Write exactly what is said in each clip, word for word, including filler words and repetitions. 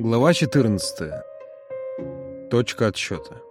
Глава четырнадцатая. Точка отсчета.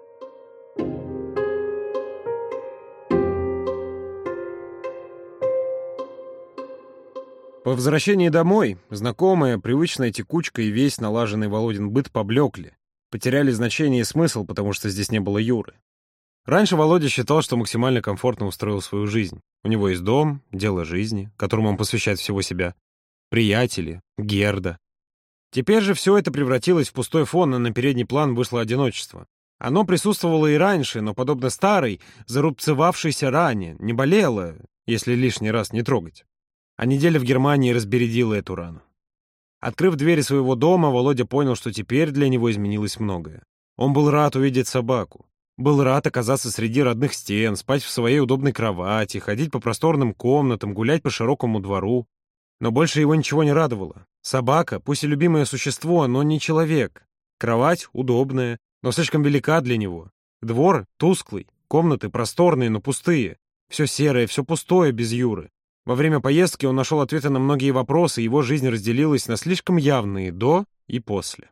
По возвращении домой знакомая, привычная текучка и весь налаженный Володин быт поблекли, потеряли значение и смысл, потому что здесь не было Юры. Раньше Володя считал, что максимально комфортно устроил свою жизнь. У него есть дом, дело жизни, которому он посвящает всего себя, приятели, Герда. Теперь же все это превратилось в пустой фон, а на передний план вышло одиночество. Оно присутствовало и раньше, но, подобно старой, зарубцевавшейся ране, не болело, если лишний раз не трогать. А неделя в Германии разбередила эту рану. Открыв двери своего дома, Володя понял, что теперь для него изменилось многое. Он был рад увидеть собаку. Был рад оказаться среди родных стен, спать в своей удобной кровати, ходить по просторным комнатам, гулять по широкому двору. Но больше его ничего не радовало. Собака, пусть и любимое существо, но не человек. Кровать удобная, но слишком велика для него. Двор тусклый, комнаты просторные, но пустые. Все серое, все пустое без Юры. Во время поездки он нашел ответы на многие вопросы, и его жизнь разделилась на слишком явные «до» и «после».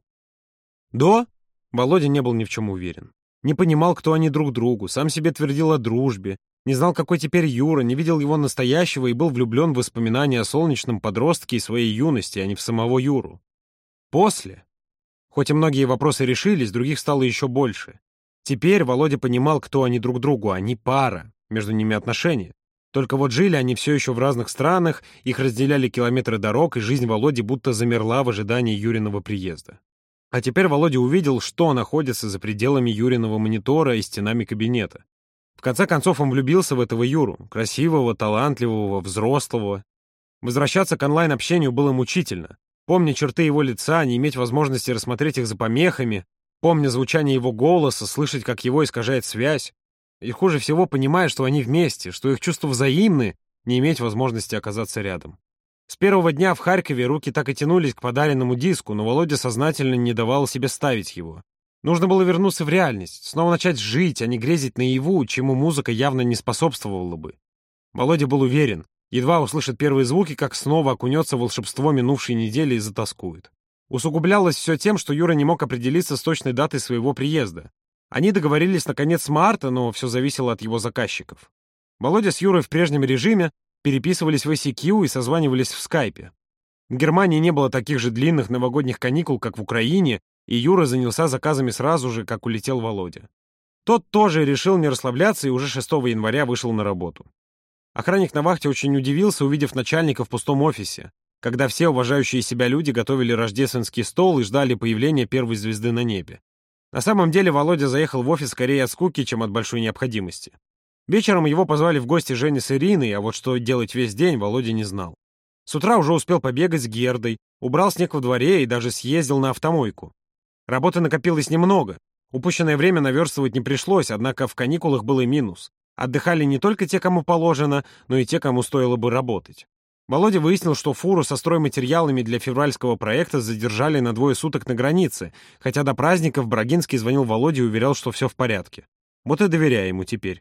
«До» Володя не был ни в чем уверен. Не понимал, кто они друг другу, сам себе твердил о дружбе, не знал, какой теперь Юра, не видел его настоящего и был влюблен в воспоминания о солнечном подростке и своей юности, а не в самого Юру. После. Хоть и многие вопросы решились, других стало еще больше. Теперь Володя понимал, кто они друг другу, они пара, между ними отношения. Только вот жили они все еще в разных странах, их разделяли километры дорог, и жизнь Володи будто замерла в ожидании Юриного приезда. А теперь Володя увидел, что находится за пределами Юриного монитора и стенами кабинета. В конце концов он влюбился в этого Юру, красивого, талантливого, взрослого. Возвращаться к онлайн-общению было мучительно. Помня черты его лица, не иметь возможности рассмотреть их за помехами, помня звучание его голоса, слышать, как его искажает связь. И хуже всего понимая, что они вместе, что их чувства взаимны, не иметь возможности оказаться рядом. С первого дня в Харькове руки так и тянулись к подаренному диску, но Володя сознательно не давал себе ставить его. Нужно было вернуться в реальность, снова начать жить, а не грезить наяву, чему музыка явно не способствовала бы. Володя был уверен, едва услышит первые звуки, как снова окунется в волшебство минувшей недели и затоскует. Усугублялось все тем, что Юра не мог определиться с точной датой своего приезда. Они договорились на конец марта, но все зависело от его заказчиков. Володя с Юрой в прежнем режиме переписывались в ай си кью и созванивались в скайпе. В Германии не было таких же длинных новогодних каникул, как в Украине, и Юра занялся заказами сразу же, как улетел Володя. Тот тоже решил не расслабляться и уже шестого января вышел на работу. Охранник на вахте очень удивился, увидев начальника в пустом офисе, когда все уважающие себя люди готовили рождественский стол и ждали появления первой звезды на небе. На самом деле Володя заехал в офис скорее от скуки, чем от большой необходимости. Вечером его позвали в гости Женя с Ириной, а вот что делать весь день, Володя не знал. С утра уже успел побегать с Гердой, убрал снег во дворе и даже съездил на автомойку. Работы накопилось немного. Упущенное время наверстывать не пришлось, однако в каникулах был и минус. Отдыхали не только те, кому положено, но и те, кому стоило бы работать. Володя выяснил, что фуру со стройматериалами для февральского проекта задержали на двое суток на границе, хотя до праздников Брагинский звонил Володе и уверял, что все в порядке. Вот и доверяя ему теперь.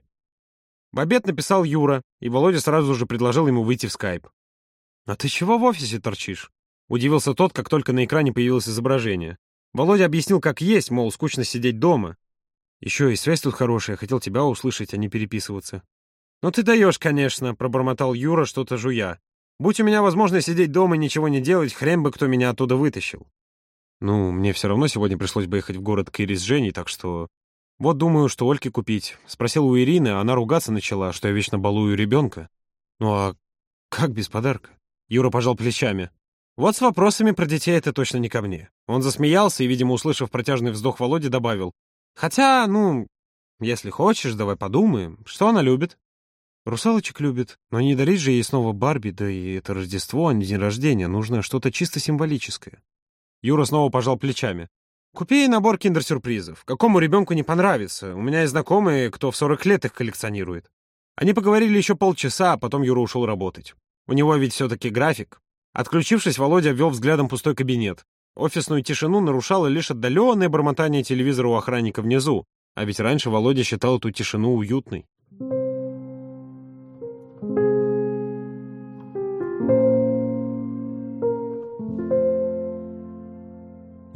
В обед написал Юра, и Володя сразу же предложил ему выйти в скайп. «А ты чего в офисе торчишь?» — удивился тот, как только на экране появилось изображение. Володя объяснил, как есть, мол, скучно сидеть дома. «Еще и связь тут хорошая, хотел тебя услышать, а не переписываться». «Ну ты даешь, конечно», — пробормотал Юра, что-то жуя. «Будь у меня возможность сидеть дома и ничего не делать, хрен бы кто меня оттуда вытащил». «Ну, мне все равно сегодня пришлось бы ехать в город к Ире с Женей, так что... Вот думаю, что Ольке купить». Спросил у Ирины, а она ругаться начала, что я вечно балую ребенка. «Ну а как без подарка?» Юра пожал плечами. «Вот с вопросами про детей это точно не ко мне». Он засмеялся и, видимо, услышав протяжный вздох Володи, добавил. «Хотя, ну, если хочешь, давай подумаем. Что она любит?» «Русалочек любит, но не дарить же ей снова Барби, да и это Рождество, а не день рождения. Нужно что-то чисто символическое». Юра снова пожал плечами. «Купи ей набор киндер-сюрпризов. Какому ребенку не понравится? У меня есть знакомые, кто в сорок лет их коллекционирует». Они поговорили еще полчаса, а потом Юра ушел работать. У него ведь все-таки график. Отключившись, Володя обвел взглядом пустой кабинет. Офисную тишину нарушало лишь отдаленное бормотание телевизора у охранника внизу, а ведь раньше Володя считал эту тишину уютной.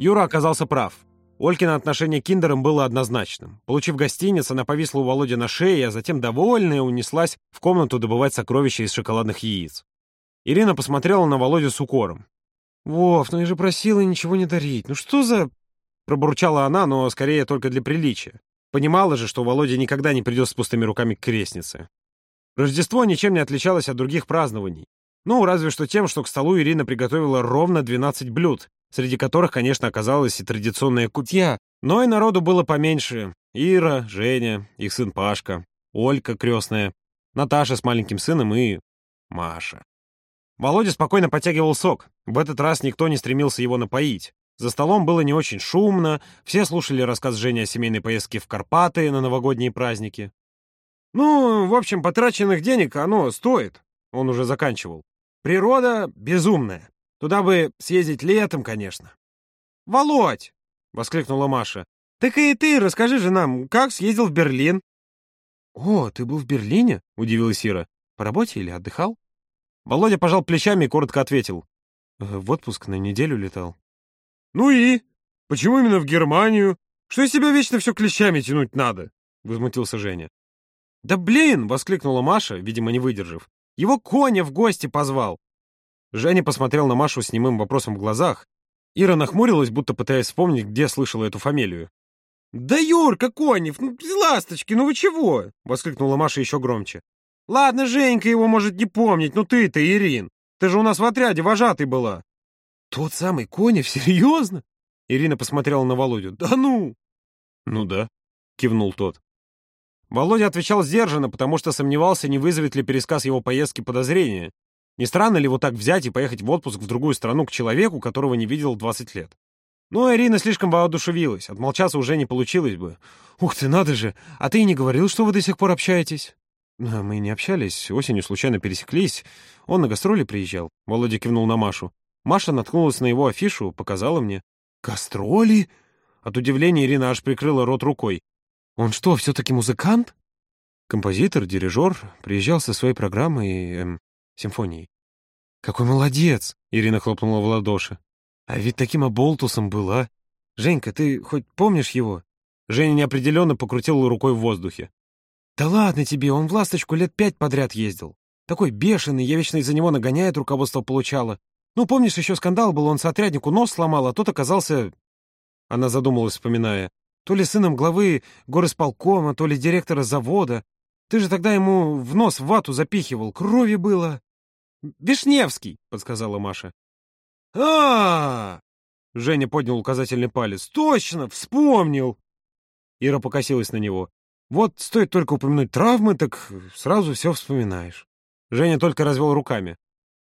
Юра оказался прав. Олькино отношение к киндерам было однозначным. Получив гостиниц, она повисла у Володи на шее, а затем, довольная, унеслась в комнату добывать сокровища из шоколадных яиц. Ирина посмотрела на Володю с укором. «Вов, ну я же просила ничего не дарить. Ну что за...» Пробурчала она, но скорее только для приличия. Понимала же, что Володя никогда не придет с пустыми руками к крестнице. Рождество ничем не отличалось от других празднований. Ну, разве что тем, что к столу Ирина приготовила ровно двенадцать блюд, среди которых, конечно, оказалась и традиционная кутья, но и народу было поменьше. Ира, Женя, их сын Пашка, Олька крестная, Наташа с маленьким сыном и Маша. Володя спокойно потягивал сок. В этот раз никто не стремился его напоить. За столом было не очень шумно, все слушали рассказ Жени о семейной поездке в Карпаты на новогодние праздники. «Ну, в общем, потраченных денег оно стоит», — он уже заканчивал. «Природа безумная. Туда бы съездить летом, конечно». «Володь!» — воскликнула Маша. «Так и ты расскажи же нам, как съездил в Берлин?» «О, ты был в Берлине?» — удивилась Ира. «По работе или отдыхал?» Володя пожал плечами и коротко ответил. «В отпуск на неделю летал». «Ну и? Почему именно в Германию? Что из себя вечно все клещами тянуть надо?» — возмутился Женя. «Да блин!» — воскликнула Маша, видимо, не выдержав. «Его Коня в гости позвал!» Женя посмотрел на Машу с немым вопросом в глазах. Ира нахмурилась, будто пытаясь вспомнить, где слышала эту фамилию. «Да Юрка Конев, ну ласточки, ну вы чего?» — воскликнула Маша еще громче. «Ладно, Женька его может не помнить, но ты-то, Ирин, ты же у нас в отряде вожатой была». «Тот самый Конев? Серьезно?» Ирина посмотрела на Володю. «Да ну!» «Ну да», — кивнул тот. Володя отвечал сдержанно, потому что сомневался, не вызовет ли пересказ его поездки подозрения. Не странно ли вот так взять и поехать в отпуск в другую страну к человеку, которого не видел двадцать лет? Но Ирина слишком воодушевилась, отмолчаться уже не получилось бы. «Ух ты, надо же! А ты и не говорил, что вы до сих пор общаетесь?» «Мы не общались, осенью случайно пересеклись. Он на гастроли приезжал», — Володя кивнул на Машу. Маша наткнулась на его афишу, показала мне. «Гастроли?» От удивления Ирина аж прикрыла рот рукой. «Он что, все-таки музыкант?» «Композитор, дирижер, приезжал со своей программой, эм, симфонией». «Какой молодец!» — Ирина хлопнула в ладоши. «А ведь таким оболтусом был, а? Женька, ты хоть помнишь его?» Женя неопределенно покрутила рукой в воздухе. «Да ладно тебе, он в «Ласточку» лет пять подряд ездил. Такой бешеный, я вечно из-за него нагоняет, руководство получала. Ну, помнишь, еще скандал был, он сотряднику нос сломал, а тот оказался...» Она задумалась, вспоминая. «То ли сыном главы горисполкома, то ли директора завода. Ты же тогда ему в нос вату запихивал, крови было». «Вишневский», — подсказала Маша. а, -а, -а Женя поднял указательный палец. «Точно, вспомнил!» Ира покосилась на него. «Вот стоит только упомянуть травмы, так сразу все вспоминаешь». Женя только развел руками.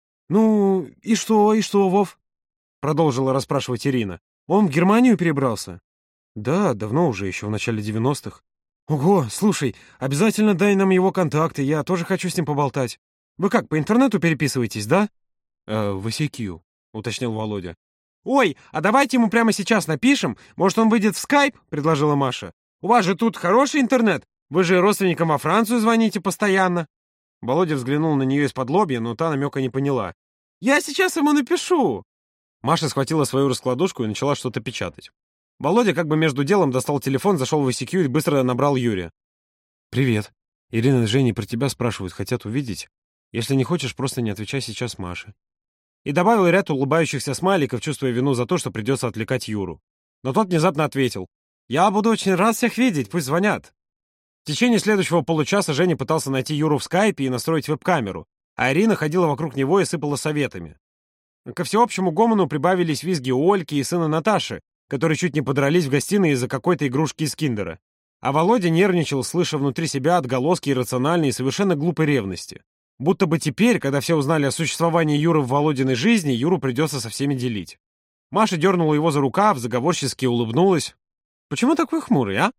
«Ну, и что, и что, Вов?» — продолжила расспрашивать Ирина. «Он в Германию перебрался?» «Да, давно уже, еще в начале девяностых». «Ого, слушай, обязательно дай нам его контакты, я тоже хочу с ним поболтать. Вы как, по интернету переписываетесь, да?» э, «В ай си кью», — уточнил Володя. «Ой, а давайте ему прямо сейчас напишем, может, он выйдет в скайп?» — предложила Маша. «У вас же тут хороший интернет, вы же родственникам во Францию звоните постоянно». Володя взглянул на нее из-под лобья, но та намека не поняла. «Я сейчас ему напишу!» Маша схватила свою раскладушку и начала что-то печатать. Володя как бы между делом достал телефон, зашел в ай си кью и быстро набрал Юрия. «Привет. Ирина с Женей про тебя спрашивают, хотят увидеть. Если не хочешь, просто не отвечай сейчас Маше». И добавил ряд улыбающихся смайликов, чувствуя вину за то, что придется отвлекать Юру. Но тот внезапно ответил. «Я буду очень рад всех видеть, пусть звонят». В течение следующего получаса Женя пытался найти Юру в скайпе и настроить веб-камеру, а Ирина ходила вокруг него и сыпала советами. Ко всеобщему гомону прибавились визги Ольки и сына Наташи, которые чуть не подрались в гостиной из-за какой-то игрушки из киндера. А Володя нервничал, слыша внутри себя отголоски иррациональной и совершенно глупой ревности. Будто бы теперь, когда все узнали о существовании Юры в Володиной жизни, Юру придется со всеми делить. Маша дернула его за рукав, заговорчески улыбнулась. «Почему такой хмурый, а?»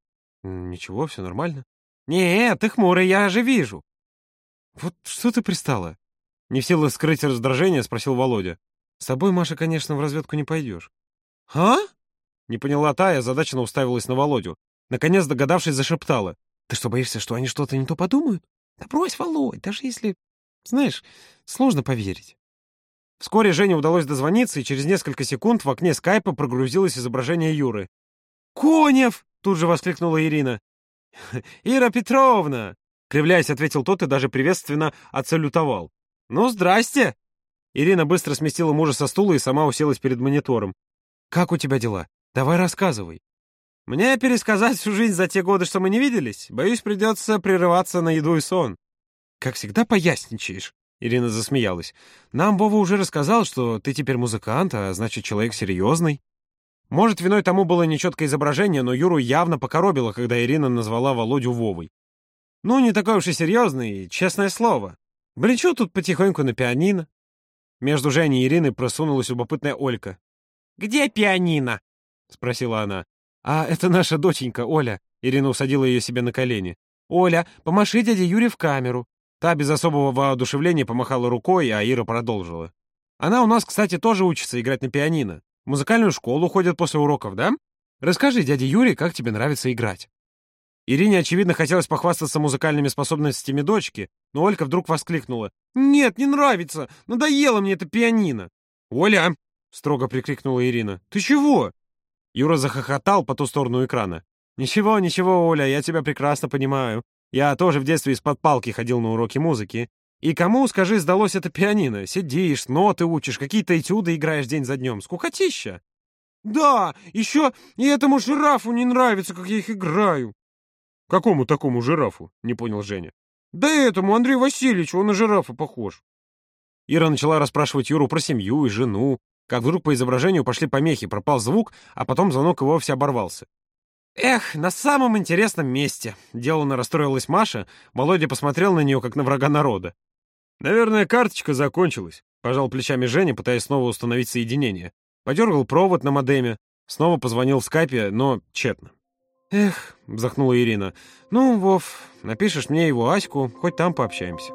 «Ничего, все нормально». «Нет, ты хмурый, я же вижу». «Вот что ты пристала?» Не в силах скрыть раздражение, спросил Володя. «С тобой, Маша, конечно, в разведку не пойдешь». «А?» Не поняла та и озадаченно уставилась на Володю. Наконец, догадавшись, зашептала. «Ты что, боишься, что они что-то не то подумают? Да брось, Володь, даже если... Знаешь, сложно поверить». Вскоре Жене удалось дозвониться, и через несколько секунд в окне скайпа прогрузилось изображение Юры. «Конев!» — тут же воскликнула Ирина. «Ира Петровна!» — кривляясь, ответил тот и даже приветственно отсалютовал. «Ну, здрасте!» Ирина быстро сместила мужа со стула и сама уселась перед монитором. «Как у тебя дела? Давай рассказывай». «Мне пересказать всю жизнь за те годы, что мы не виделись? Боюсь, придется прерываться на еду и сон». «Как всегда поясничаешь», — Ирина засмеялась. «Нам Вова уже рассказал, что ты теперь музыкант, а значит, человек серьезный». Может, виной тому было нечеткое изображение, но Юру явно покоробило, когда Ирина назвала Володю Вовой. «Ну, не такой уж и серьезный, честное слово. Блечу тут потихоньку на пианино». Между Женей и Ириной просунулась любопытная Олька. «Где пианино?» — спросила она. «А это наша доченька, Оля». Ирина усадила ее себе на колени. «Оля, помаши дяде Юре в камеру». Та без особого воодушевления помахала рукой, а Ира продолжила. «Она у нас, кстати, тоже учится играть на пианино. В музыкальную школу ходят после уроков, да? Расскажи дяде Юре, как тебе нравится играть». Ирине, очевидно, хотелось похвастаться музыкальными способностями дочки, но Олька вдруг воскликнула. «Нет, не нравится! Надоело мне это пианино!» «Оля!» — строго прикрикнула Ирина. «Ты чего?» Юра захохотал по ту сторону экрана. «Ничего, ничего, Оля, я тебя прекрасно понимаю. Я тоже в детстве из-под палки ходил на уроки музыки. И кому, скажи, сдалось это пианино? Сидишь, ноты учишь, какие-то этюды играешь день за днем. Скукотища!» «Да, еще и этому жирафу не нравится, как я их играю». «Какому такому жирафу?» — не понял Женя. «Да этому, Андрею Васильевичу, он на жирафа похож». Ира начала расспрашивать Юру про семью и жену, как вдруг по изображению пошли помехи, пропал звук, а потом звонок и вовсе оборвался. «Эх, на самом интересном месте!» — деланно расстроилась Маша. Володя посмотрел на нее, как на врага народа. «Наверное, карточка закончилась», — пожал плечами Женя, пытаясь снова установить соединение. Подергал провод на модеме, снова позвонил в скайпе, но тщетно. «Эх», — вздохнула Ирина, — «ну, Вов, напишешь мне его Аську, хоть там пообщаемся».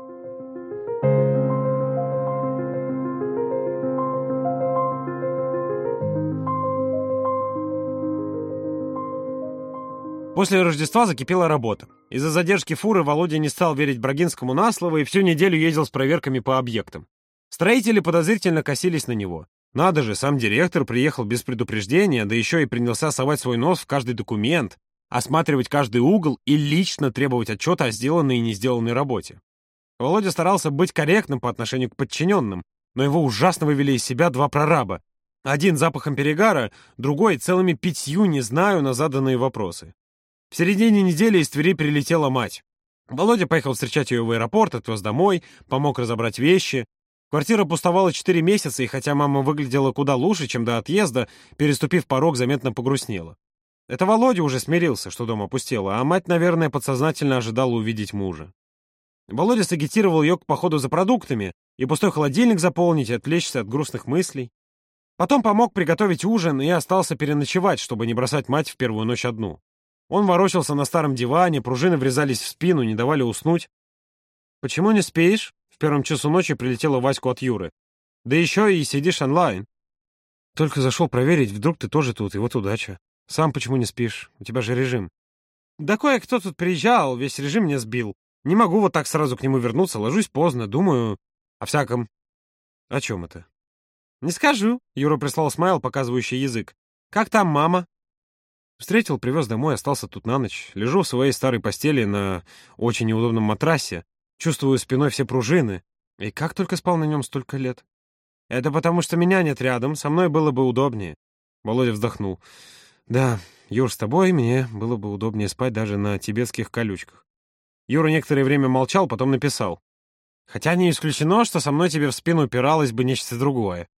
После Рождества закипела работа. Из-за задержки фуры Володя не стал верить Брагинскому на слово и всю неделю ездил с проверками по объектам. Строители подозрительно косились на него. Надо же, сам директор приехал без предупреждения, да еще и принялся совать свой нос в каждый документ, осматривать каждый угол и лично требовать отчета о сделанной и не сделанной работе. Володя старался быть корректным по отношению к подчиненным, но его ужасно вывели из себя два прораба. Один запахом перегара, другой целыми пятью не знаю на заданные вопросы. В середине недели из Твери прилетела мать. Володя поехал встречать ее в аэропорт, отвез домой, помог разобрать вещи. Квартира пустовала четыре месяца, и хотя мама выглядела куда лучше, чем до отъезда, переступив порог, заметно погрустнела. Это Володя уже смирился, что дом опустело, а мать, наверное, подсознательно ожидала увидеть мужа. Володя сагитировал ее к походу за продуктами и пустой холодильник заполнить и отвлечься от грустных мыслей. Потом помог приготовить ужин и остался переночевать, чтобы не бросать мать в первую ночь одну. Он ворочался на старом диване, пружины врезались в спину, не давали уснуть. «Почему не спишь?» — в первом часу ночи прилетела Ваську от Юры. «Да еще и сидишь онлайн». «Только зашел проверить, вдруг ты тоже тут, и вот удача. Сам почему не спишь? У тебя же режим». «Да кое-кто тут приезжал, весь режим мне сбил. Не могу вот так сразу к нему вернуться, ложусь поздно, думаю о всяком». «О чем это?» «Не скажу», — Юра прислал смайл, показывающий язык. «Как там мама?» Встретил, привез домой, остался тут на ночь. Лежу в своей старой постели на очень неудобном матрасе. Чувствую спиной все пружины. И как только спал на нем столько лет? Это потому, что меня нет рядом, со мной было бы удобнее. Володя вздохнул. Да, Юр, с тобой мне было бы удобнее спать даже на тибетских колючках. Юра некоторое время молчал, потом написал. Хотя не исключено, что со мной тебе в спину упиралось бы нечто другое.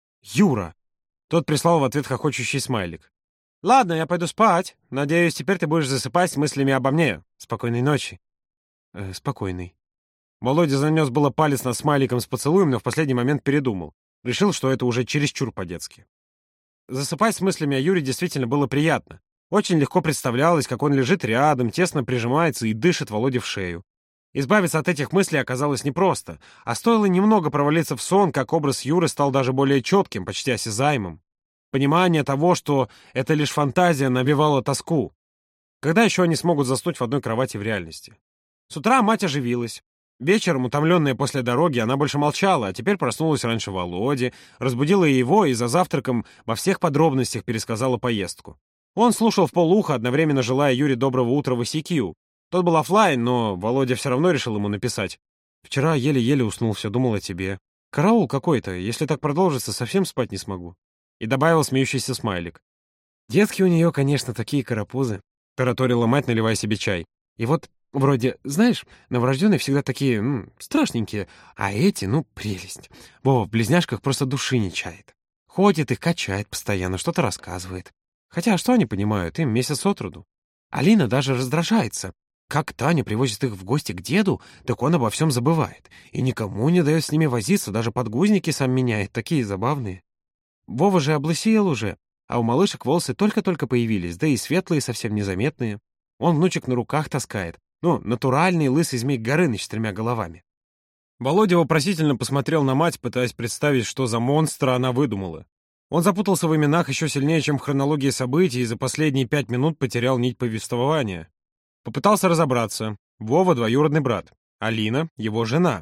Юра! Тот прислал в ответ хохочущий смайлик. «Ладно, я пойду спать. Надеюсь, теперь ты будешь засыпать с мыслями обо мне. Спокойной ночи». Э, спокойной. Володя занес было палец над смайликом с поцелуем, но в последний момент передумал. Решил, что это уже чересчур по-детски. Засыпать с мыслями о Юре действительно было приятно. Очень легко представлялось, как он лежит рядом, тесно прижимается и дышит Володе в шею. Избавиться от этих мыслей оказалось непросто, а стоило немного провалиться в сон, как образ Юры стал даже более четким, почти осязаемым. Понимание того, что это лишь фантазия, навевало тоску. Когда еще они смогут заснуть в одной кровати в реальности? С утра мать оживилась. Вечером, утомленная после дороги, она больше молчала, а теперь проснулась раньше Володи, разбудила его и за завтраком во всех подробностях пересказала поездку. Он слушал вполуха, одновременно желая Юре доброго утра в ай си кью. Тот был оффлайн, но Володя все равно решил ему написать. «Вчера еле-еле уснул, все думал о тебе. Караул какой-то, если так продолжится, совсем спать не смогу». И добавил смеющийся смайлик. «Детки у нее, конечно, такие карапузы», — тараторила мать, наливая себе чай. «И вот вроде, знаешь, новорожденные всегда такие, ну, страшненькие, а эти, ну, прелесть. Вова в близняшках просто души не чает. Ходит их, качает постоянно, что-то рассказывает. Хотя что они понимают, им месяц от роду. Алина даже раздражается. Как Таня привозит их в гости к деду, так он обо всем забывает. И никому не дает с ними возиться, даже подгузники сам меняет, такие забавные. Вова же облысел уже, а у малышек волосы только-только появились, да и светлые, совсем незаметные. Он внучек на руках таскает. Ну, натуральный лысый змей Горыныч с тремя головами». Володя вопросительно посмотрел на мать, пытаясь представить, что за монстра она выдумала. Он запутался в именах еще сильнее, чем в хронологии событий, и за последние пять минут потерял нить повествования. Попытался разобраться. Вова — двоюродный брат. Алина — его жена.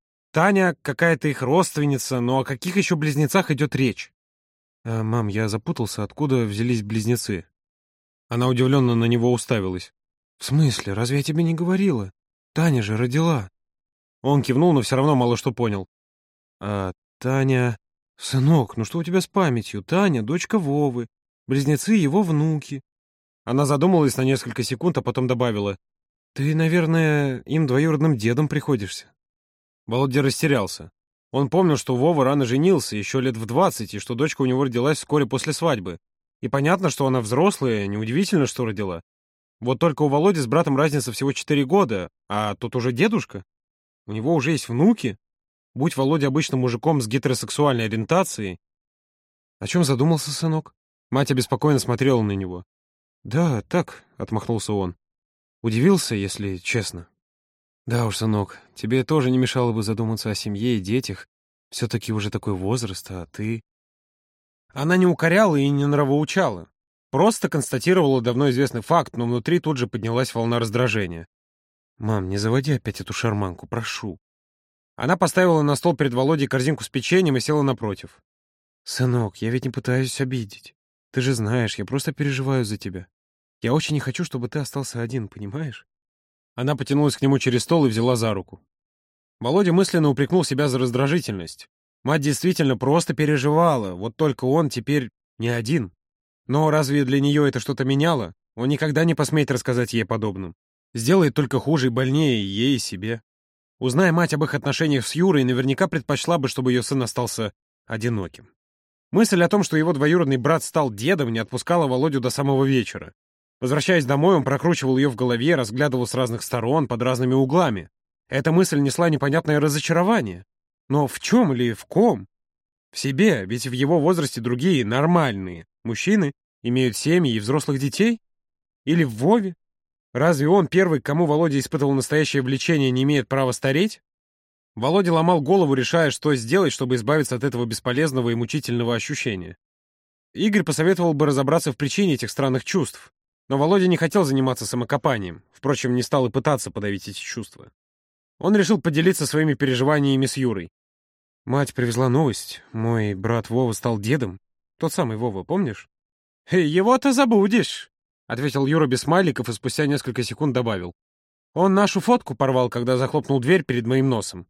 Таня — какая-то их родственница, но о каких еще близнецах идет речь? «А, мам, я запутался, откуда взялись близнецы?» Она удивленно на него уставилась. «В смысле? Разве я тебе не говорила? Таня же родила». Он кивнул, но все равно мало что понял. «А Таня...» «Сынок, ну что у тебя с памятью? Таня — дочка Вовы. Близнецы — его внуки». Она задумалась на несколько секунд, а потом добавила. «Ты, наверное, им двоюродным дедом приходишься». Володя растерялся. Он помнил, что Вова рано женился, еще лет в двадцать, и что дочка у него родилась вскоре после свадьбы. И понятно, что она взрослая, неудивительно, что родила. Вот только у Володи с братом разница всего четыре года, а тут уже дедушка. У него уже есть внуки. Будь Володя обычным мужиком с гетеросексуальной ориентацией. О чем задумался сынок? Мать обеспокоенно смотрела на него. «Да, так», — отмахнулся он. Удивился, если честно. «Да уж, сынок, тебе тоже не мешало бы задуматься о семье и детях. Все-таки уже такой возраст, а ты...» Она не укоряла и не нравоучала. Просто констатировала давно известный факт, но внутри тут же поднялась волна раздражения. «Мам, не заводи опять эту шарманку, прошу». Она поставила на стол перед Володей корзинку с печеньем и села напротив. «Сынок, я ведь не пытаюсь обидеть. Ты же знаешь, я просто переживаю за тебя. Я очень не хочу, чтобы ты остался один, понимаешь?» Она потянулась к нему через стол и взяла за руку. Володя мысленно упрекнул себя за раздражительность. Мать действительно просто переживала, вот только он теперь не один. Но разве для нее это что-то меняло? Он никогда не посмеет рассказать ей подобным. Сделает только хуже и больнее ей и себе. Узная мать об их отношениях с Юрой, наверняка предпочла бы, чтобы ее сын остался одиноким. Мысль о том, что его двоюродный брат стал дедом, не отпускала Володю до самого вечера. Возвращаясь домой, он прокручивал ее в голове, разглядывал с разных сторон, под разными углами. Эта мысль несла непонятное разочарование. Но в чем или в ком? В себе, ведь в его возрасте другие, нормальные мужчины имеют семьи и взрослых детей? Или в Вове? Разве он, первый, к кому Володя испытывал настоящее влечение, не имеет права стареть? Володя ломал голову, решая, что сделать, чтобы избавиться от этого бесполезного и мучительного ощущения. Игорь посоветовал бы разобраться в причине этих странных чувств. Но Володя не хотел заниматься самокопанием, впрочем, не стал и пытаться подавить эти чувства. Он решил поделиться своими переживаниями с Юрой. «Мать привезла новость. Мой брат Вова стал дедом. Тот самый Вова, помнишь?» «Его-то забудешь», — ответил Юра без смайликов и спустя несколько секунд добавил. «Он нашу фотку порвал, когда захлопнул дверь перед моим носом».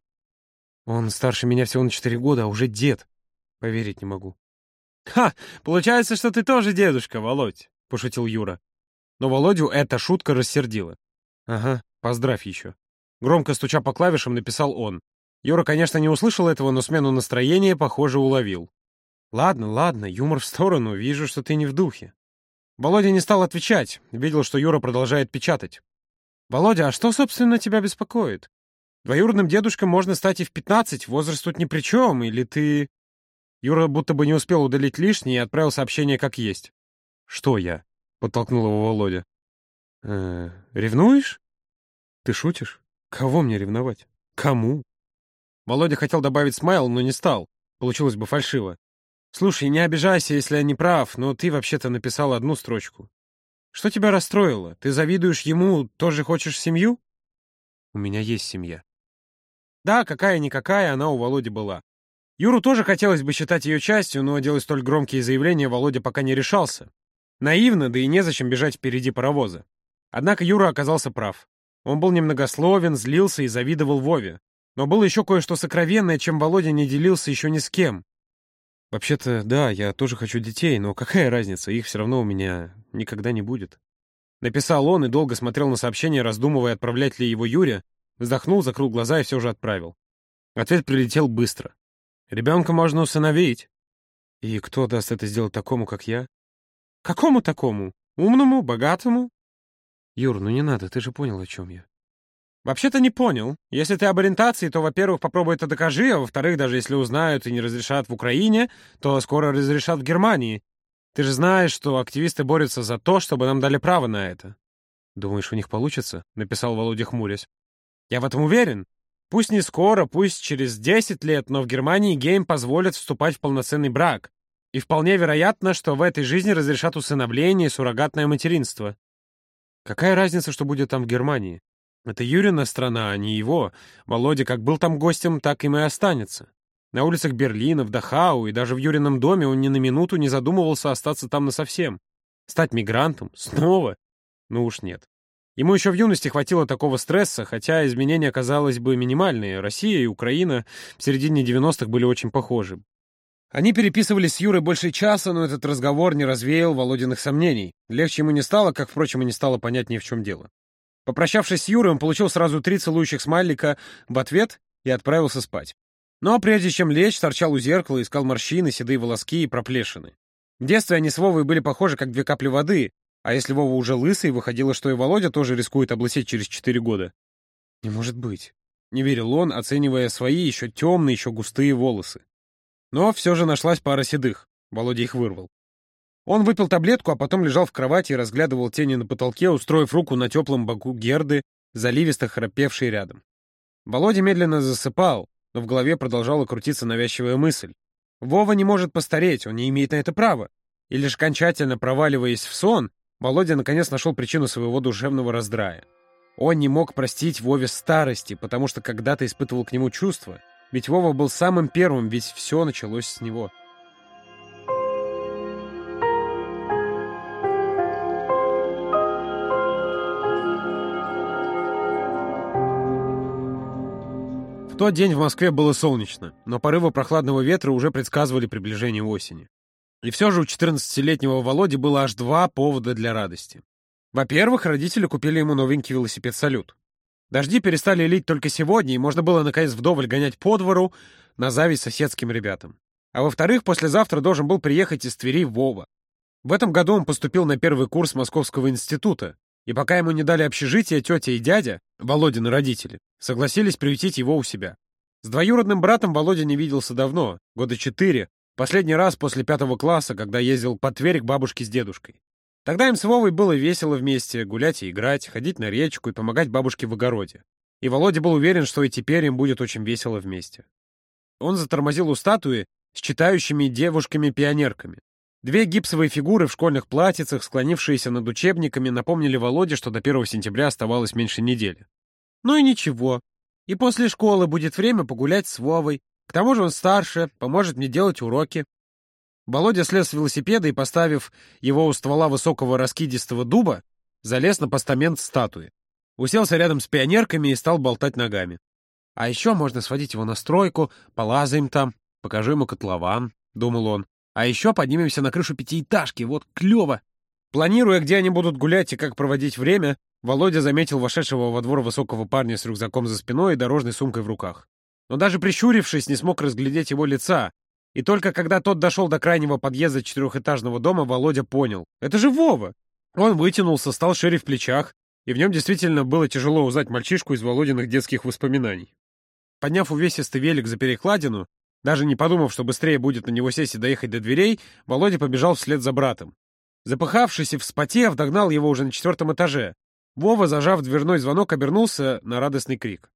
«Он старше меня всего на четыре года, а уже дед. Поверить не могу». «Ха! Получается, что ты тоже дедушка, Володь», — пошутил Юра. Но Володю эта шутка рассердила. «Ага, поздравь еще». Громко стуча по клавишам, написал он. Юра, конечно, не услышал этого, но смену настроения, похоже, уловил. «Ладно, ладно, юмор в сторону, вижу, что ты не в духе». Володя не стал отвечать, видел, что Юра продолжает печатать. «Володя, а что, собственно, тебя беспокоит? Двоюродным дедушкой можно стать и в пятнадцать, возраст тут ни при чем, или ты...» Юра будто бы не успел удалить лишнее и отправил сообщение как есть. «Что я?» — подтолкнул его Володя. «Э, ревнуешь? Ты шутишь? Кого мне ревновать? Кому?» Володя хотел добавить смайл, но не стал. Получилось бы фальшиво. «Слушай, не обижайся, если я не прав, но ты вообще-то написал одну строчку. Что тебя расстроило? Ты завидуешь ему, тоже хочешь семью?» «У меня есть семья». Да, какая-никакая она у Володи была. Юру тоже хотелось бы считать ее частью, но делать столь громкие заявления Володя пока не решался. Наивно, да и незачем бежать впереди паровоза. Однако Юра оказался прав. Он был немногословен, злился и завидовал Вове. Но было еще кое-что сокровенное, чем Володя не делился еще ни с кем. Вообще-то, да, я тоже хочу детей, но какая разница, их все равно у меня никогда не будет. Написал он и долго смотрел на сообщение, раздумывая, отправлять ли его Юре, вздохнул, закрыл глаза и все же отправил. Ответ прилетел быстро. Ребенка можно усыновить. И кто даст это сделать такому, как я? Какому такому? Умному, богатому? Юр, ну не надо, ты же понял, о чем я. Вообще-то не понял. Если ты об ориентации, то, во-первых, попробуй это докажи, а во-вторых, даже если узнают и не разрешат в Украине, то скоро разрешат в Германии. Ты же знаешь, что активисты борются за то, чтобы нам дали право на это. Думаешь, у них получится? Написал Володя, хмурясь. Я в этом уверен. Пусть не скоро, пусть через десять лет, но в Германии геям позволят вступать в полноценный брак. И вполне вероятно, что в этой жизни разрешат усыновление и суррогатное материнство. Какая разница, что будет там в Германии? Это Юрина страна, а не его. Володя как был там гостем, так им и останется. На улицах Берлина, в Дахау и даже в Юрином доме он ни на минуту не задумывался остаться там насовсем. Стать мигрантом? Снова? Ну уж нет. Ему еще в юности хватило такого стресса, хотя изменения, казалось бы, минимальные. Россия и Украина в середине девяностых были очень похожи. Они переписывались с Юрой больше часа, но этот разговор не развеял Володиных сомнений. Легче ему не стало, как, впрочем, и не стало понятнее, в чем дело. Попрощавшись с Юрой, он получил сразу три целующих смайлика в ответ и отправился спать. Но прежде чем лечь, торчал у зеркала, искал морщины, седые волоски и проплешины. В детстве они с Вовой были похожи, как две капли воды, а если Вова уже лысый, выходило, что и Володя тоже рискует облысеть через четыре года. Не может быть. Не верил он, оценивая свои еще темные, еще густые волосы. Но все же нашлась пара седых. Володя их вырвал. Он выпил таблетку, а потом лежал в кровати и разглядывал тени на потолке, устроив руку на теплом боку Герды, заливисто храпевшей рядом. Володя медленно засыпал, но в голове продолжала крутиться навязчивая мысль. Вова не может постареть, он не имеет на это права. И лишь окончательно проваливаясь в сон, Володя наконец нашел причину своего душевного раздрая. Он не мог простить Вове старости, потому что когда-то испытывал к нему чувства, ведь Вова был самым первым, ведь все началось с него. В тот день в Москве было солнечно, но порывы прохладного ветра уже предсказывали приближение осени. И все же у четырнадцатилетнего Володи было аж два повода для радости. Во-первых, родители купили ему новенький велосипед «Салют». Дожди перестали лить только сегодня, и можно было наконец вдоволь гонять по двору на зависть соседским ребятам. А во-вторых, послезавтра должен был приехать из Твери Вова. В этом году он поступил на первый курс Московского института, и пока ему не дали общежитие, тетя и дядя, Володины родители, согласились приютить его у себя. С двоюродным братом Володя не виделся давно, года четыре, последний раз после пятого класса, когда ездил под Тверь к бабушке с дедушкой. Тогда им с Вовой было весело вместе гулять и играть, ходить на речку и помогать бабушке в огороде. И Володя был уверен, что и теперь им будет очень весело вместе. Он затормозил у статуи с читающими девушками-пионерками. Две гипсовые фигуры в школьных платьицах, склонившиеся над учебниками, напомнили Володе, что до первого сентября оставалось меньше недели. Ну и ничего. И после школы будет время погулять с Вовой. К тому же он старше, поможет мне делать уроки. Володя слез с велосипеда и, поставив его у ствола высокого раскидистого дуба, залез на постамент статуи. Уселся рядом с пионерками и стал болтать ногами. А еще можно сводить его на стройку, полазаем там, покажу ему котлован, — думал он. А еще поднимемся на крышу пятиэтажки, вот клево. Планируя, где они будут гулять и как проводить время, Володя заметил вошедшего во двор высокого парня с рюкзаком за спиной и дорожной сумкой в руках. Но даже прищурившись, не смог разглядеть его лица, и только когда тот дошел до крайнего подъезда четырехэтажного дома, Володя понял — это же Вова! Он вытянулся, стал шире в плечах, и в нем действительно было тяжело узнать мальчишку из Володиных детских воспоминаний. Подняв увесистый велик за перекладину, даже не подумав, что быстрее будет на него сесть и доехать до дверей, Володя побежал вслед за братом. Запыхавшись и вспотев, догнал его уже на четвертом этаже. Вова, зажав дверной звонок, обернулся на радостный крик.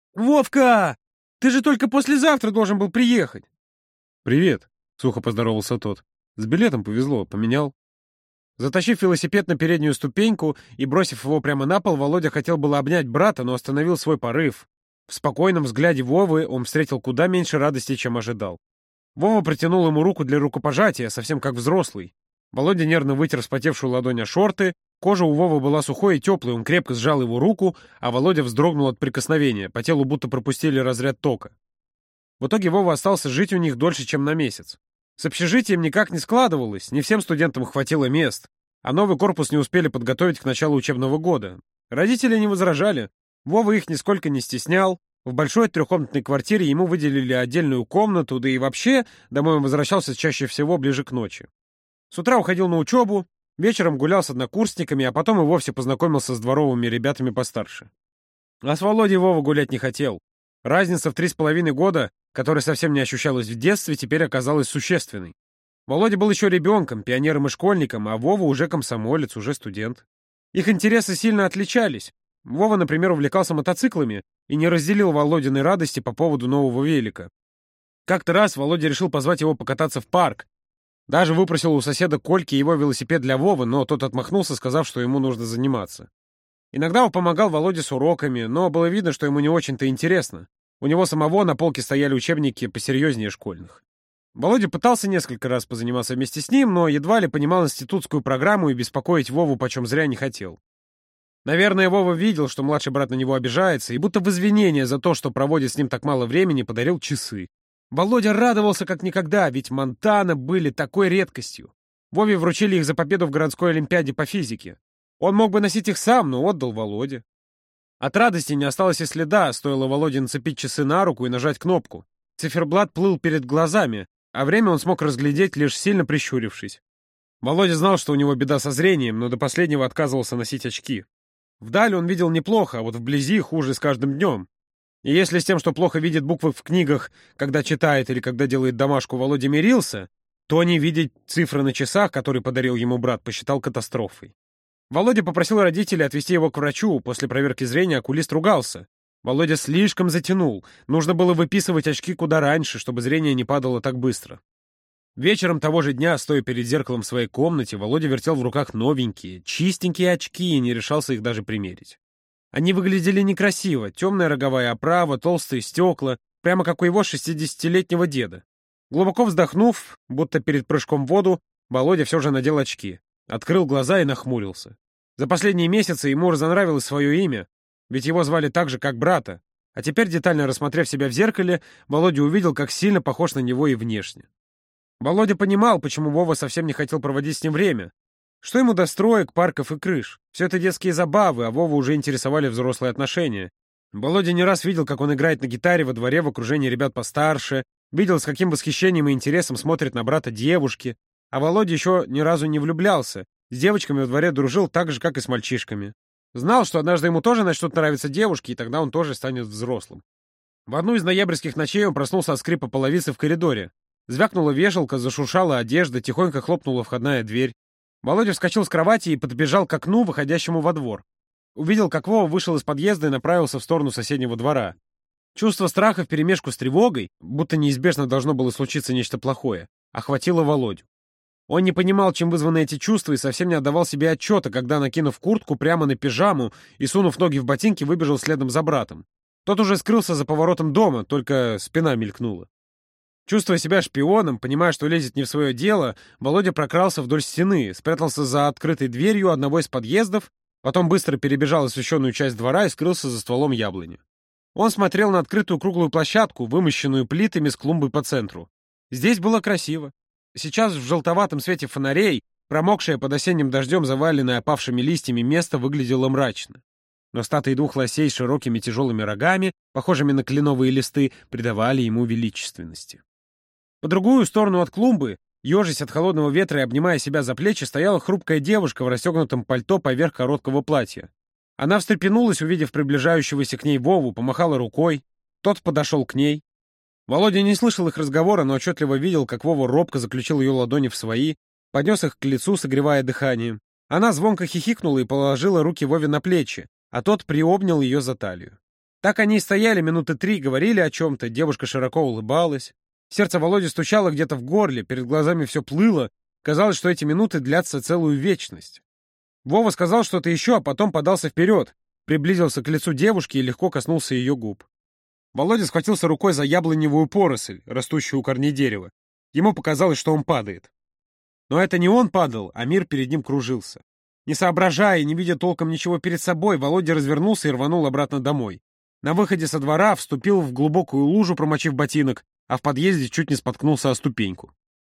«Вовка! Ты же только послезавтра должен был приехать!» «Привет!» — сухо поздоровался тот. «С билетом повезло, поменял». Затащив велосипед на переднюю ступеньку и бросив его прямо на пол, Володя хотел было обнять брата, но остановил свой порыв. В спокойном взгляде Вовы он встретил куда меньше радости, чем ожидал. Вова протянул ему руку для рукопожатия, совсем как взрослый. Володя нервно вытер вспотевшую ладонь о шорты. Кожа у Вовы была сухой и теплой, он крепко сжал его руку, а Володя вздрогнул от прикосновения, по телу будто пропустили разряд тока. В итоге Вова остался жить у них дольше, чем на месяц. С общежитием никак не складывалось, не всем студентам хватило мест, а новый корпус не успели подготовить к началу учебного года. Родители не возражали, Вова их нисколько не стеснял, в большой трехкомнатной квартире ему выделили отдельную комнату, да и вообще домой он возвращался чаще всего ближе к ночи. С утра уходил на учебу, вечером гулял с однокурсниками, а потом и вовсе познакомился с дворовыми ребятами постарше. А с Володей Вова гулять не хотел. Разница в три с половиной года, которая совсем не ощущалась в детстве, теперь оказалась существенной. Володя был еще ребенком, пионером и школьником, а Вова уже комсомолец, уже студент. Их интересы сильно отличались. Вова, например, увлекался мотоциклами и не разделил Володиной радости по поводу нового велика. Как-то раз Володя решил позвать его покататься в парк. Даже выпросил у соседа Кольки его велосипед для Вовы, но тот отмахнулся, сказав, что ему нужно заниматься. Иногда он помогал Володе с уроками, но было видно, что ему не очень-то интересно. У него самого на полке стояли учебники посерьезнее школьных. Володя пытался несколько раз позаниматься вместе с ним, но едва ли понимал институтскую программу и беспокоить Вову почем зря не хотел. Наверное, Вова видел, что младший брат на него обижается, и будто в извинение за то, что проводит с ним так мало времени, подарил часы. Володя радовался как никогда, ведь Монтана были такой редкостью. Вове вручили их за победу в городской олимпиаде по физике. Он мог бы носить их сам, но отдал Володе. От радости не осталось и следа, стоило Володе нацепить часы на руку и нажать кнопку. Циферблат плыл перед глазами, а время он смог разглядеть, лишь сильно прищурившись. Володя знал, что у него беда со зрением, но до последнего отказывался носить очки. Вдали он видел неплохо, а вот вблизи хуже с каждым днем. И если с тем, что плохо видит буквы в книгах, когда читает или когда делает домашку, Володя мирился, то не видеть цифры на часах, которые подарил ему брат, посчитал катастрофой. Володя попросил родителей отвезти его к врачу. После проверки зрения окулист ругался. Володя слишком затянул. Нужно было выписывать очки куда раньше, чтобы зрение не падало так быстро. Вечером того же дня, стоя перед зеркалом в своей комнате, Володя вертел в руках новенькие, чистенькие очки и не решался их даже примерить. Они выглядели некрасиво, темная роговая оправа, толстые стекла, прямо как у его шестидесятилетнего деда. Глубоко вздохнув, будто перед прыжком в воду, Володя все же надел очки, открыл глаза и нахмурился. За последние месяцы ему разонравилось свое имя, ведь его звали так же, как брата, а теперь, детально рассмотрев себя в зеркале, Володя увидел, как сильно похож на него и внешне. Володя понимал, почему Вова совсем не хотел проводить с ним время. Что ему до строек, парков и крыш? Все это детские забавы, а Вову уже интересовали взрослые отношения. Володя не раз видел, как он играет на гитаре во дворе в окружении ребят постарше, видел, с каким восхищением и интересом смотрит на брата девушки, а Володя еще ни разу не влюблялся, с девочками во дворе дружил так же, как и с мальчишками. Знал, что однажды ему тоже начнут нравиться девушки, и тогда он тоже станет взрослым. В одну из ноябрьских ночей он проснулся от скрипа половицы в коридоре. Звякнула вешалка, зашуршала одежда, тихонько хлопнула входная дверь. Володя вскочил с кровати и подбежал к окну, выходящему во двор. Увидел, как Вова вышел из подъезда и направился в сторону соседнего двора. Чувство страха вперемешку с тревогой, будто неизбежно должно было случиться нечто плохое, охватило Володю. Он не понимал, чем вызваны эти чувства, и совсем не отдавал себе отчета, когда, накинув куртку прямо на пижаму и сунув ноги в ботинки, выбежал следом за братом. Тот уже скрылся за поворотом дома, только спина мелькнула. Чувствуя себя шпионом, понимая, что лезет не в свое дело, Володя прокрался вдоль стены, спрятался за открытой дверью одного из подъездов, потом быстро перебежал освещенную часть двора и скрылся за стволом яблони. Он смотрел на открытую круглую площадку, вымощенную плитами с клумбой по центру. Здесь было красиво. Сейчас в желтоватом свете фонарей, промокшее под осенним дождем, заваленное опавшими листьями место выглядело мрачно. Но статуи двух лосей с широкими тяжелыми рогами, похожими на кленовые листы, придавали ему величественности. По другую сторону от клумбы, ежась от холодного ветра и обнимая себя за плечи, стояла хрупкая девушка в расстегнутом пальто поверх короткого платья. Она встрепенулась, увидев приближающегося к ней Вову, помахала рукой. Тот подошел к ней. Володя не слышал их разговора, но отчетливо видел, как Вова робко заключил ее ладони в свои, поднес их к лицу, согревая дыханием. Она звонко хихикнула и положила руки Вове на плечи, а тот приобнял ее за талию. Так они и стояли минуты три, говорили о чем-то, девушка широко улыбалась. Сердце Володи стучало где-то в горле, перед глазами все плыло, казалось, что эти минуты длятся целую вечность. Вова сказал что-то еще, а потом подался вперед, приблизился к лицу девушки и легко коснулся ее губ. Володя схватился рукой за яблоневую поросль, растущую у корней дерева. Ему показалось, что он падает. Но это не он падал, а мир перед ним кружился. Не соображая и не видя толком ничего перед собой, Володя развернулся и рванул обратно домой. На выходе со двора вступил в глубокую лужу, промочив ботинок, а в подъезде чуть не споткнулся о ступеньку.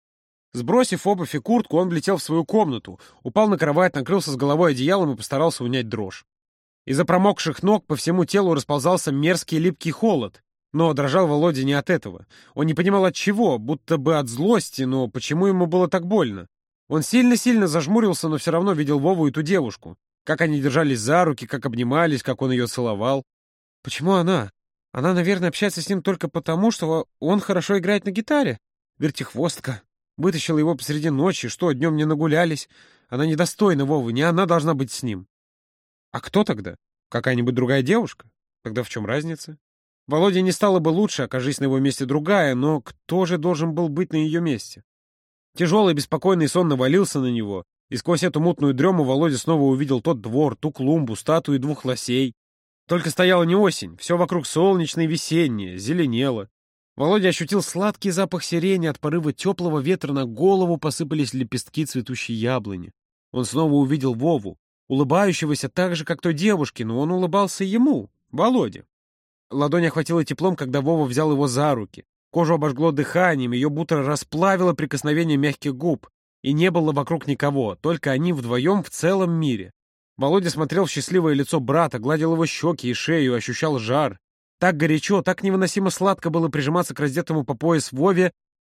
Сбросив обувь и куртку, он влетел в свою комнату, упал на кровать, накрылся с головой одеялом и постарался унять дрожь. Из-за промокших ног по всему телу расползался мерзкий липкий холод. Но дрожал Володя не от этого. Он не понимал от чего, будто бы от злости, но почему ему было так больно? Он сильно-сильно зажмурился, но все равно видел Вову и ту девушку. Как они держались за руки, как обнимались, как он ее целовал. Почему она? Она, наверное, общается с ним только потому, что он хорошо играет на гитаре. Вертихвостка. Вытащила его посреди ночи, что, днем не нагулялись. Она недостойна Вовы, не она должна быть с ним. А кто тогда? Какая-нибудь другая девушка? Тогда в чем разница? Володе не стало бы лучше, окажись на его месте другая, но кто же должен был быть на ее месте? Тяжелый беспокойный сон навалился на него, и сквозь эту мутную дрему Володя снова увидел тот двор, ту клумбу, статуи двух лосей. Только стояла не осень, все вокруг солнечное и весеннее, зеленело. Володя ощутил сладкий запах сирени, от порыва теплого ветра на голову посыпались лепестки цветущей яблони. Он снова увидел Вову, улыбающегося так же, как той девушке, но он улыбался ему, Володе. Ладонь охватила теплом, когда Вова взял его за руки. Кожу обожгло дыханием, ее будто расплавило прикосновение мягких губ. И не было вокруг никого, только они вдвоем в целом мире. Володя смотрел в счастливое лицо брата, гладил его щеки и шею, ощущал жар. Так горячо, так невыносимо сладко было прижиматься к раздетому по пояс Вове.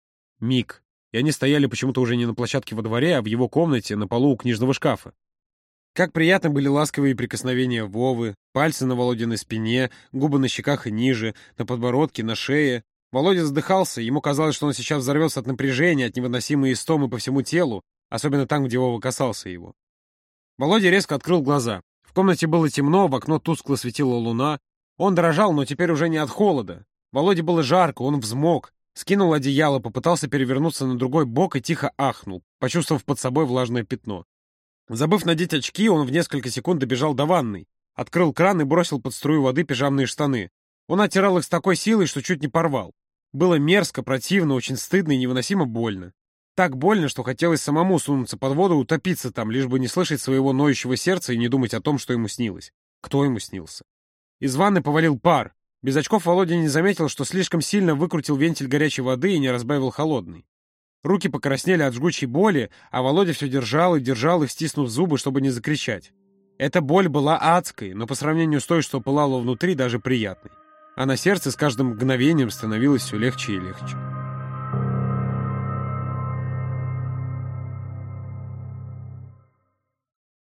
Миг. И они стояли почему-то уже не на площадке во дворе, а в его комнате, на полу у книжного шкафа. Как приятно были ласковые прикосновения Вовы, пальцы на Володиной спине, губы на щеках и ниже, на подбородке, на шее. Володя задыхался, ему казалось, что он сейчас взорвется от напряжения, от невыносимой истомы по всему телу, особенно там, где Вова касался его. Володя резко открыл глаза. В комнате было темно, в окно тускло светила луна. Он дрожал, но теперь уже не от холода. Володе было жарко, он взмок, скинул одеяло, попытался перевернуться на другой бок и тихо ахнул, почувствовав под собой влажное пятно. Забыв надеть очки, он в несколько секунд добежал до ванной, открыл кран и бросил под струю воды пижамные штаны. Он оттирал их с такой силой, что чуть не порвал. Было мерзко, противно, очень стыдно и невыносимо больно. Так больно, что хотелось самому сунуться под воду и утопиться там, лишь бы не слышать своего ноющего сердца и не думать о том, что ему снилось. Кто ему снился? Из ванны повалил пар. Без очков Володя не заметил, что слишком сильно выкрутил вентиль горячей воды и не разбавил холодной. Руки покраснели от жгучей боли, а Володя все держал и держал их, стиснув зубы, чтобы не закричать. Эта боль была адской, но по сравнению с той, что пылало внутри, даже приятной. А на сердце с каждым мгновением становилось все легче и легче.